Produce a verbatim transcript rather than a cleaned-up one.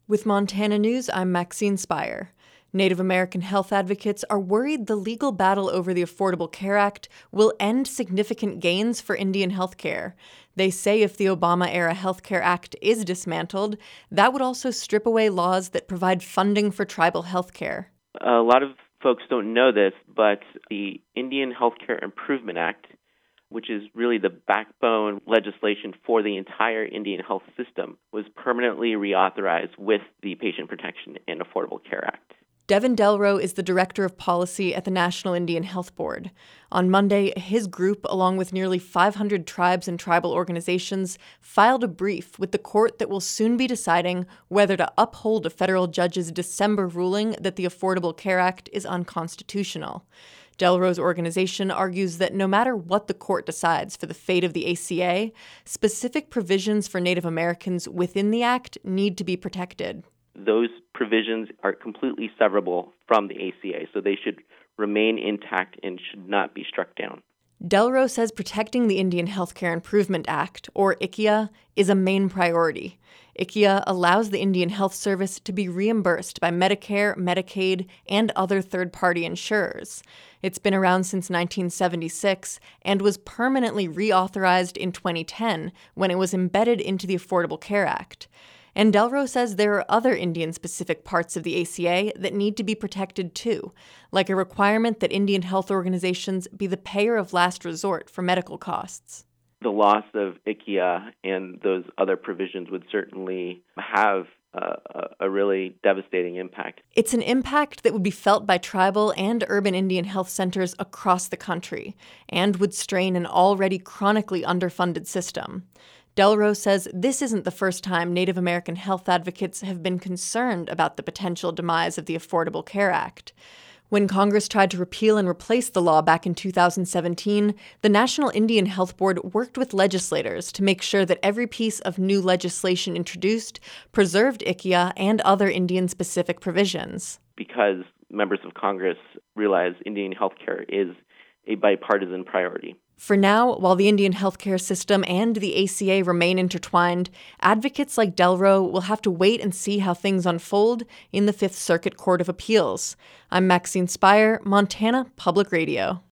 With Montana News, I'm Maxine Spire. Native American health advocates are worried the legal battle over the Affordable Care Act will end significant gains for Indian healthcare. They say if the Obama-era Health Care Act is dismantled, that would also strip away laws that provide funding for tribal healthcare. A lot of folks don't know this, but the Indian Healthcare Improvement Act, which is really the backbone legislation for the entire Indian health system, was permanently reauthorized with the Patient Protection and Affordable Care Act. Devin Delro is the Director of Policy at the National Indian Health Board. On Monday, his group, along with nearly five hundred tribes and tribal organizations, filed a brief with the court that will soon be deciding whether to uphold a federal judge's December ruling that the Affordable Care Act is unconstitutional. Delro's organization argues that no matter what the court decides for the fate of the A C A, specific provisions for Native Americans within the act need to be protected. Those provisions are completely severable from the A C A, so they should remain intact and should not be struck down. Delro says protecting the Indian Healthcare Improvement Act, or I C I A, is a main priority. I C I A allows the Indian Health Service to be reimbursed by Medicare, Medicaid, and other third-party insurers. It's been around since nineteen seventy-six and was permanently reauthorized in twenty ten when it was embedded into the Affordable Care Act. And Delro says there are other Indian-specific parts of the A C A that need to be protected too, like a requirement that Indian health organizations be the payer of last resort for medical costs. The loss of I C I A and those other provisions would certainly have a, a really devastating impact. It's an impact that would be felt by tribal and urban Indian health centers across the country and would strain an already chronically underfunded system. Delro says this isn't the first time Native American health advocates have been concerned about the potential demise of the Affordable Care Act. When Congress tried to repeal and replace the law back in two thousand seventeen, the National Indian Health Board worked with legislators to make sure that every piece of new legislation introduced preserved I C I A and other Indian-specific provisions. Because members of Congress realize Indian health care is a bipartisan priority. For now, while the Indian healthcare system and the A C A remain intertwined, advocates like Delro will have to wait and see how things unfold in the Fifth Circuit Court of Appeals. I'm Maxine Spire, Montana Public Radio.